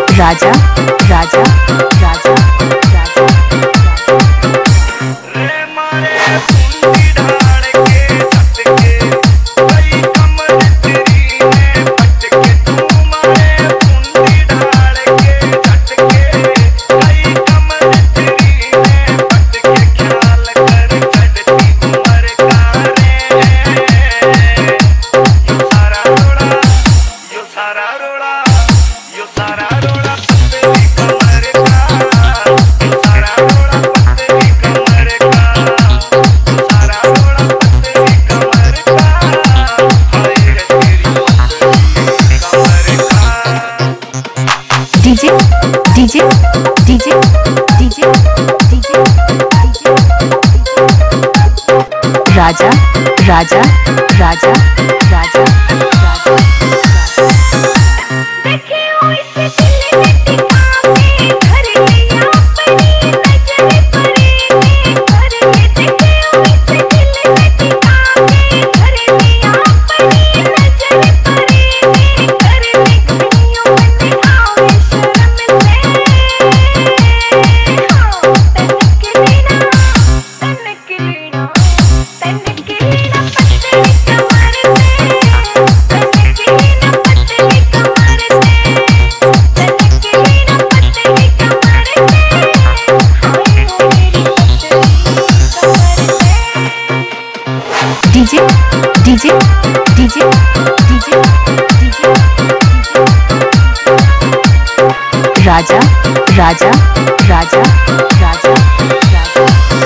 राजा राजा राजा राजा रे मारे कुंडी ढाल के झटके कई कमर तेरी ने पटके तू मारे कुंडी ढाल के झटके कई कमर तेरी ने पटके ख्याल कर चढ़ती उमर का रे यो सारा रोड़ा यो सारा रोड़ा यो सारा रोड़ा पतली कमर का यो सारा रोड़ा पतली कमर का यो सारा रोड़ा पतली कमर का हाय रे तेरी पतली कमर का DJ DJ DJ DJ DJ DJ राजा राजा राजा राजा राजा देखे ओ इसे दिल में टिका के घर लिया अपनी नजर पड़े घर के देखे ओ इसे दिल में टिका के घर लिया अपनी नजर पड़े घर में कहीं मन आवे शर्म से तनक लेना पतली कमर से तनक लेना पतली कमर से तनक लेना पतली कमर से हाय ओ मेरी पतली कमर से DJ DJ DJ DJ DJ राजा राजा राजा राजा राजा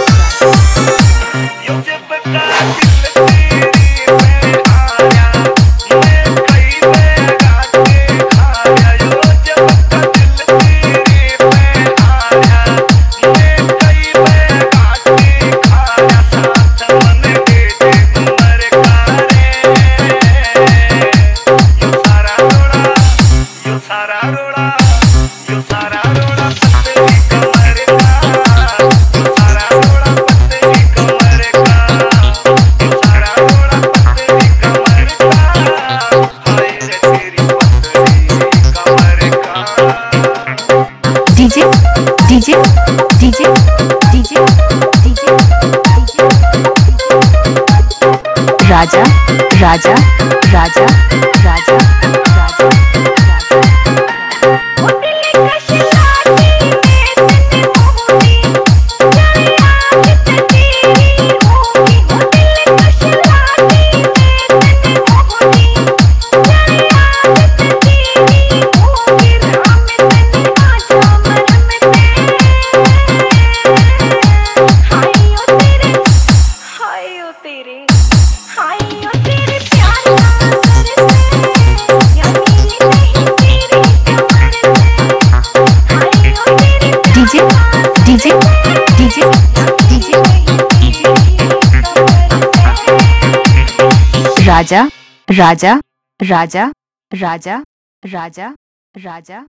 यो जब का दिल तेरी पे आया मैं कई बेगा के खाया यो जब का दिल तेरी पे आया मैं कई बेगा के खाया साथ मन दे दे उमर का रे यो सारा रोड़ा यो सारा रोड़ा यो सारा रोड़ा पतली कमर का यो सारा रोड़ा पतली कमर का यो सारा रोड़ा पतली कमर का हाय रे तेरी पतली कमर का DJ DJ DJ DJ DJ DJ राजा राजा राजा राजा राजा राजा ओ दिल कश लाती में तने मोहनी जाए आज तेरी होगी ओ दिल कश लाती में तने मोहनी जाए आज तेरी होगी राम तने आजा मरम से हाय ओ तेरे हाय ओ तेरे प्यार का असर से या मेरी नहीं तेरी कमर से हाय ओ तेरे डीजे डीजे डीजे डीजे राजा राजा राजा राजा राजा राजा